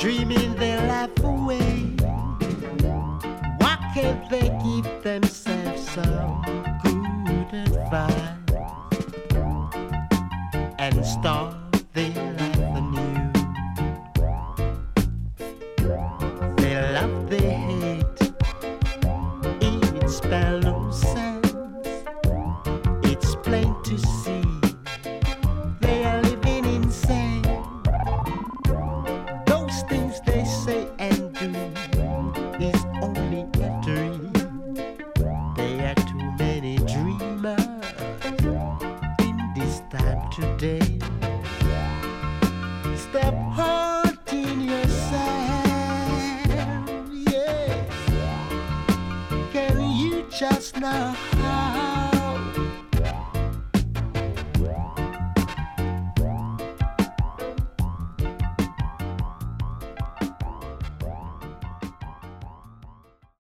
dreaming their life away. Why can't they give themselves some good advice and start their life anew? They love, they hate, it spell no sense. It's plain to see they are living insane. Those things they say and do is only a dream. There are too many dreamers in this time today. Step hard in yourself, yeah. Can you just now?